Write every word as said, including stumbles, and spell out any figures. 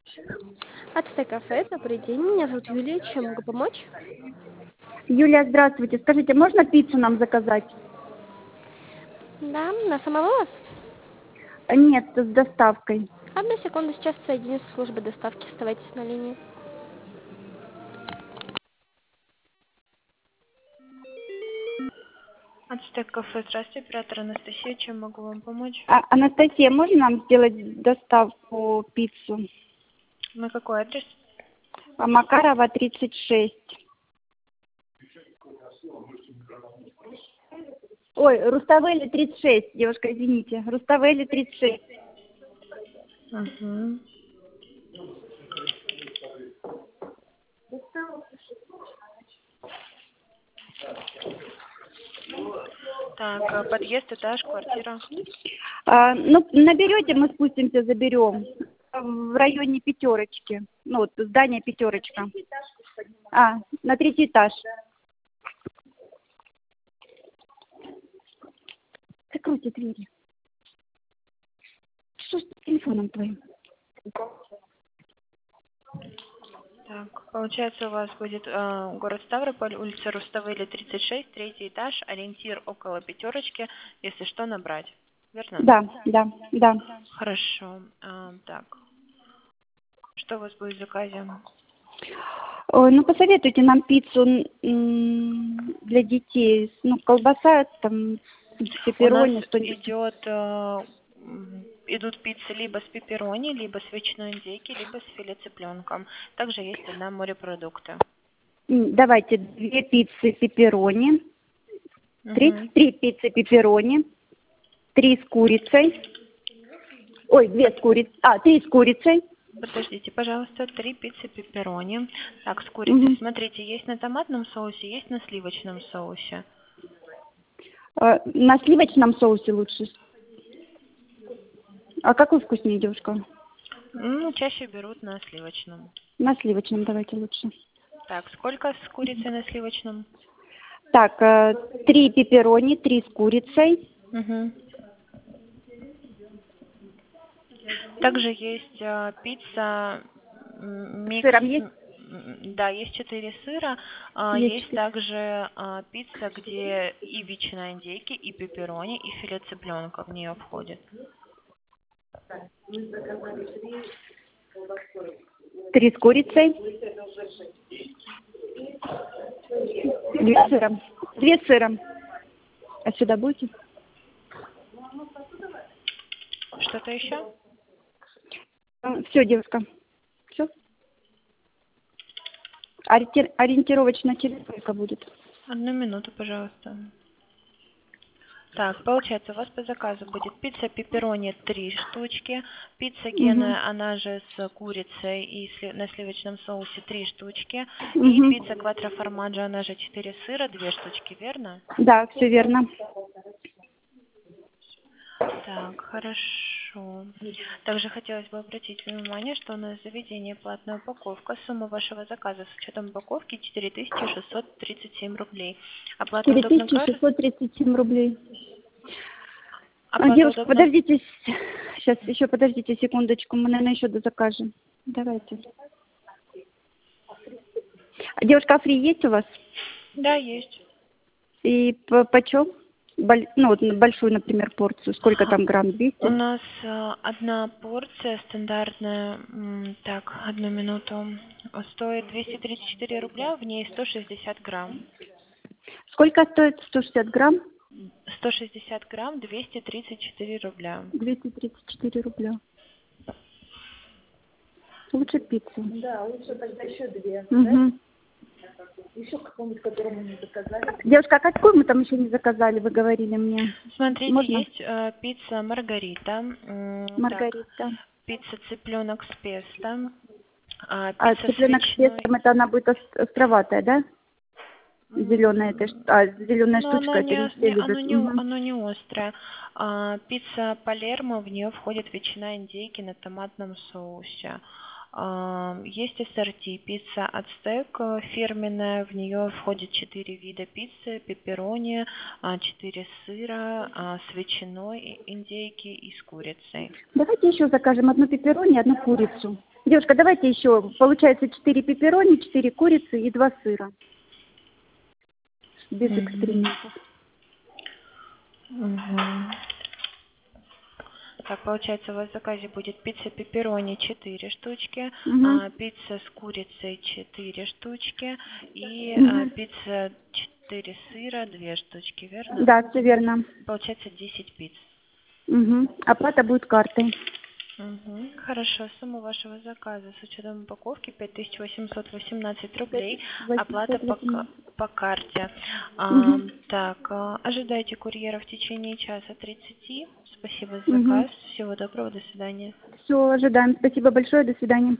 Ацтек кафе, добрый день, меня зовут Юлия, чем могу помочь? Юлия, здравствуйте. Скажите, можно пиццу нам заказать? Да, на самовывоз? А, Нет, с доставкой. Одну секунду, сейчас соединюсь с службой доставки, оставайтесь на линии. Ацтек кафе, здравствуйте, оператор Анастасия, чем могу вам помочь? А, Анастасия, можно нам сделать доставку пиццу? На какой адрес? А, Макарова, тридцать шесть. Ой, Руставели, тридцать шесть, девушка, извините. Руставели, тридцать шесть. Угу. Так, а подъезд, этаж, квартира. А, ну, наберете, мы спустимся, заберем. В районе пятерочки. Ну, вот здание пятерочка. А, на третий этаж. Закройте двери. Что ж с телефоном твоим? Так, получается, у вас будет э, город Ставрополь, улица Руставели, тридцать шесть, третий этаж, ориентир около пятерочки, если что, набрать. Верно? Да, да, да. Хорошо. А, так. Что у вас будет в заказе? Ой, ну посоветуйте нам пиццу м, для детей. Ну, колбаса, там, У нас пепперони, что-нибудь. идет, э, м, идут пиццы либо с пепперони, либо с ветчиной индейки, либо с филе цыпленком. Также есть одна морепродукты. М, Давайте две пиццы пепперони, три, Угу. три пиццы пепперони, три с курицей. Ой, две с курицей. А, три с курицей. Подождите, пожалуйста, три пиццы пепперони. Так, с курицей. Мгм. Смотрите, есть на томатном соусе, есть на сливочном соусе. Э, На сливочном соусе лучше. А какой вкуснее, девушка? Ну, чаще берут на сливочном. На сливочном давайте лучше. Так, сколько с курицей на сливочном? Так, э, три пепперони, три с курицей. Угу. Также есть э, пицца м, С микс, сыром есть? м, да, есть четыре сыра. А, Есть есть четыре. также а, пицца, где и ветчина индейки, и пепперони, и филе цыпленка в нее входит. Три с курицей. Две с сыром. Две с сыром. А сюда будете? Что-то еще? Все, девушка. Все. Ориентировочно через сколько будет? Одну минуту, пожалуйста. Так, получается, у вас по заказу будет пицца пепперони три штучки, пицца Угу. Гена, она же с курицей и сли- на сливочном соусе три штучки, и Угу. пицца кватро формаджо, она же четыре сыра, две штучки, верно? Да, все верно. Так, хорошо. Также хотелось бы обратить внимание, что у нас заведение платная упаковка. Сумма вашего заказа с учетом упаковки четыре тысячи шестьсот тридцать семь рублей. Оплата Четыре удобной тысячи картой? шестьсот тридцать семь рублей. А, Оплата девушка, удобной... подождите. Сейчас еще подождите секундочку. Мы, наверное, еще дозакажем. Давайте. А, девушка, а фри есть у вас? Да, есть. И по почем? Боль- Ну, вот большую, например, порцию. Сколько там грамм? У двести? нас э, одна порция стандартная, м, так, одну минуту, стоит двести тридцать четыре рубля, в ней сто шестьдесят грамм. Сколько стоит? сто шестьдесят грамм? сто шестьдесят грамм, двести тридцать четыре рубля. двести тридцать четыре рубля. Лучше пиццу. Да, лучше тогда еще две, Угу. да? Еще какую-нибудь, которую мы не заказали. Девушка, а какую мы там еще не заказали, вы говорили мне? Смотрите, Можно? есть э, пицца Маргарита, м, так, Маргарита. пицца цыпленок с песто, а, А пицца с цыпленок с ветчиной. пестом, это она будет ос- островатая, да? Зеленая, это, ш- М, а, зеленая Но оно штучка, это не, не ос- все не- оно любят. не, Угу. оно не острое. А, пицца Палермо, в нее входит ветчина индейки на томатном соусе. А, Есть ассорти пицца ацтек э, фирменная, в нее входит четыре вида пиццы, пепперони, а, четыре сыра, а, с ветчиной, и- индейки и с курицей. Давайте еще закажем одну пепперони, одну курицу. Девушка, давайте еще, получается, четыре пепперони, четыре курицы и два сыра. Без Мгм. экспериментов. Мгм. Так, получается, у вас в заказе будет пицца пепперони четыре штучки, Угу. а, пицца с курицей четыре штучки и а, Угу. пицца четыре сыра две штучки, верно? Да, все верно. Получается десять пиц. Угу. Оплата будет картой. Мгм. Хорошо, сумма вашего заказа с учетом упаковки пять тысяч восемьсот восемнадцать рублей, оплата восемьсот по, ка- восемнадцать. по карте. А, Угу. так, а, ожидайте курьера в течение часа тридцати. Спасибо за Угу. заказ. Всего доброго, до свидания. Все, ожидаем. Спасибо большое. До свидания.